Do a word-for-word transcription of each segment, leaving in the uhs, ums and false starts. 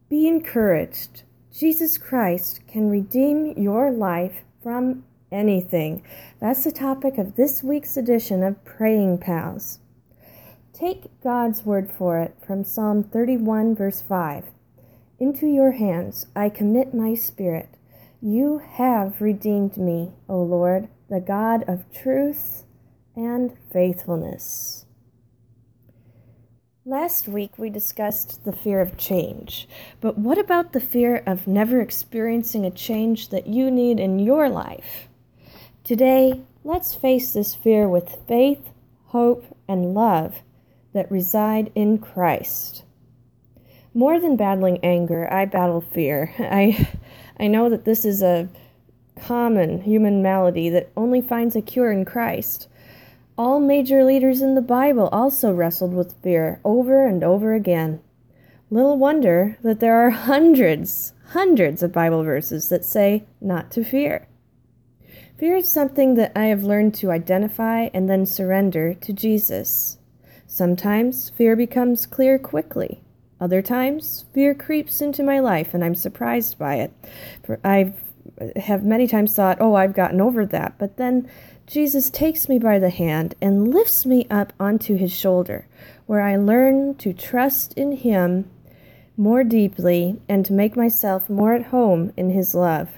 Be encouraged. Jesus Christ can redeem your life from anything. That's the topic of this week's edition of Praying Pals. Take God's word for it from Psalm thirty-one, verse five. Into your hands I commit my spirit. You have redeemed me, O Lord, the God of truth and faithfulness. Last week we discussed the fear of change, but what about the fear of never experiencing a change that you need in your life? Today, let's face this fear with faith, hope, and love that reside in Christ. More than battling anger, I battle fear. I, I know that this is a common human malady that only finds a cure in Christ. All major leaders in the Bible also wrestled with fear over and over again. Little wonder that there are hundreds, hundreds of Bible verses that say not to fear. Fear is something that I have learned to identify and then surrender to Jesus. Sometimes fear becomes clear quickly. Other times, fear creeps into my life and I'm surprised by it. For I have many times thought, oh, I've gotten over that, but then Jesus takes me by the hand and lifts me up onto his shoulder, where I learn to trust in him more deeply and to make myself more at home in his love.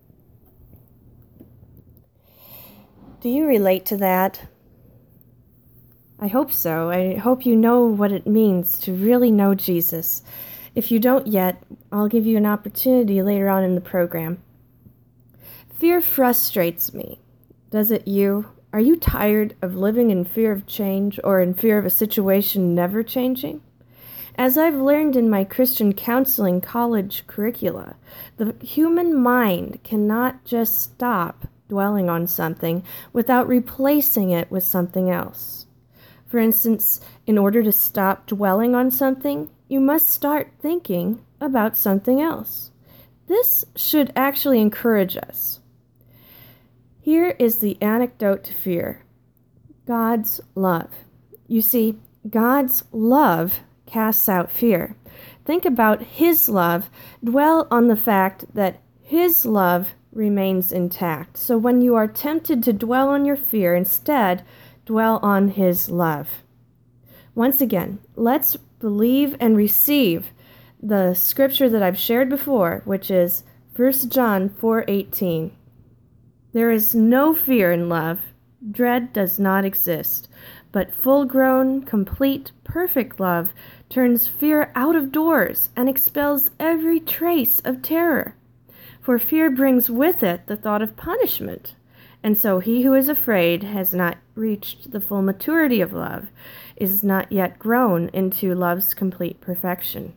Do you relate to that? I hope so. I hope you know what it means to really know Jesus. If you don't yet, I'll give you an opportunity later on in the program. Fear frustrates me. Does it you? Are you tired of living in fear of change or in fear of a situation never changing? As I've learned in my Christian counseling college curricula, the human mind cannot just stop dwelling on something without replacing it with something else. For instance, in order to stop dwelling on something, you must start thinking about something else. This should actually encourage us. Here is the antidote to fear: God's love. You see, God's love casts out fear. Think about his love. Dwell on the fact that his love remains intact. So when you are tempted to dwell on your fear, instead, dwell on his love. Once again, let's believe and receive the scripture that I've shared before, which is First John four eighteen. There is no fear in love. Dread does not exist. But full-grown, complete, perfect love turns fear out of doors and expels every trace of terror. For fear brings with it the thought of punishment. And so he who is afraid has not reached the full maturity of love, is not yet grown into love's complete perfection.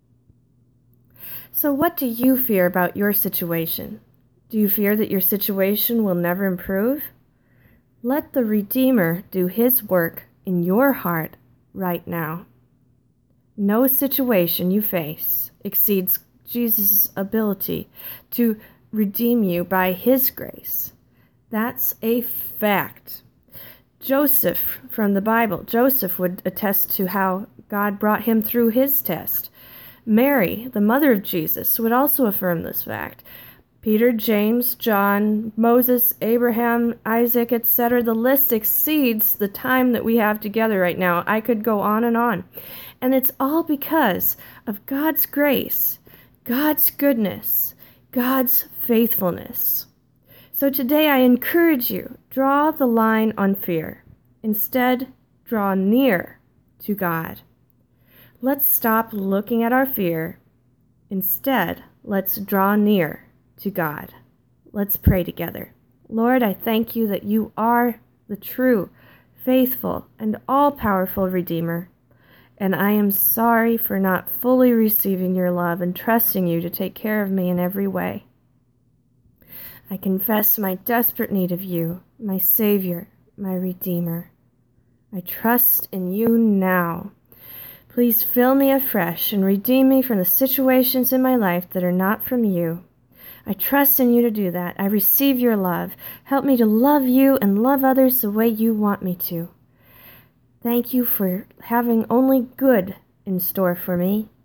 So what do you fear about your situation? Do you fear that your situation will never improve? Let the Redeemer do his work in your heart right now. No situation you face exceeds Jesus' ability to redeem you by his grace. That's a fact. Joseph from the Bible, Joseph would attest to how God brought him through his test. Mary, the mother of Jesus, would also affirm this fact. Peter, James, John, Moses, Abraham, Isaac, et cetera. The list exceeds the time that we have together right now. I could go on and on. And it's all because of God's grace, God's goodness, God's faithfulness. So today I encourage you, draw the line on fear. Instead, draw near to God. Let's stop looking at our fear. Instead, let's draw near to God. Let's pray together. Lord, I thank you that you are the true, faithful, and all-powerful Redeemer, and I am sorry for not fully receiving your love and trusting you to take care of me in every way. I confess my desperate need of you, my Savior, my Redeemer. I trust in you now. Please fill me afresh and redeem me from the situations in my life that are not from you. I trust in you to do that. I receive your love. Help me to love you and love others the way you want me to. Thank you for having only good in store for me.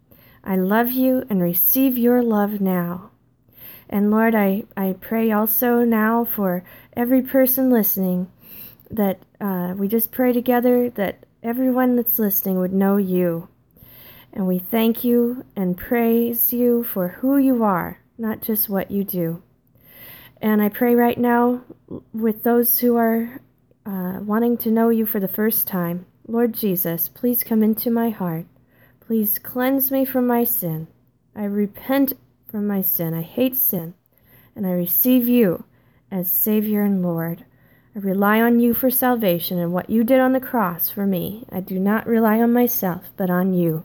I love you and receive your love now. And Lord, I, I pray also now for every person listening that uh, we just pray together that everyone that's listening would know you. And we thank you and praise you for who you are, not just what you do. And I pray right now with those who are uh, wanting to know you for the first time. Lord Jesus, please come into my heart. Please cleanse me from my sin. I repent from my sin. I hate sin. And I receive you as Savior and Lord. I rely on you for salvation and what you did on the cross for me. I do not rely on myself, but on you.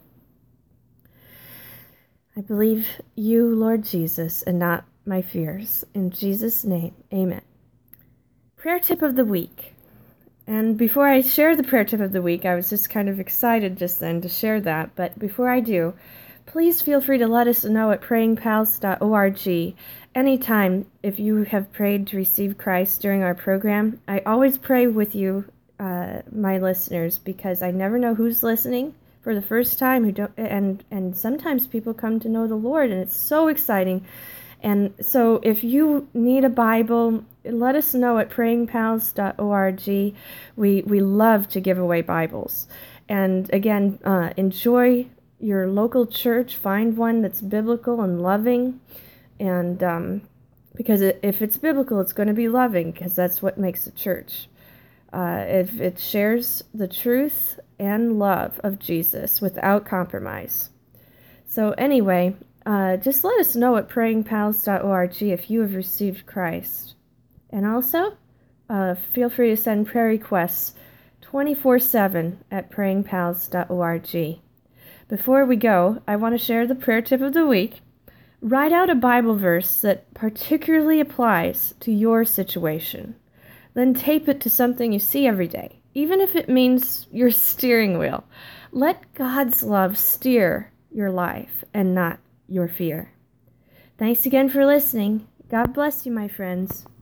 I believe you, Lord Jesus, and not my fears. In Jesus' name, amen. Prayer tip of the week. And before I share the prayer tip of the week, I was just kind of excited just then to share that. But before I do, please feel free to let us know at praying pals dot org anytime if you have prayed to receive Christ during our program. I always pray with you, uh, my listeners, because I never know who's listening for the first time, who don't, and and sometimes people come to know the Lord, and it's so exciting. And so if you need a Bible, let us know at praying pals dot org. We we love to give away Bibles. And again, uh, enjoy your local church. Find one that's biblical and loving. And um, because it, if it's biblical, it's going to be loving, because that's what makes a church. Uh, if it shares the truth and love of Jesus without compromise. So anyway, uh, just let us know at praying pals dot org if you have received Christ. And also, uh, feel free to send prayer requests twenty-four seven at praying pals dot org. Before we go, I want to share the prayer tip of the week. Write out a Bible verse that particularly applies to your situation. Then tape it to something you see every day, even if it means your steering wheel. Let God's love steer your life and not your fear. Thanks again for listening. God bless you, my friends.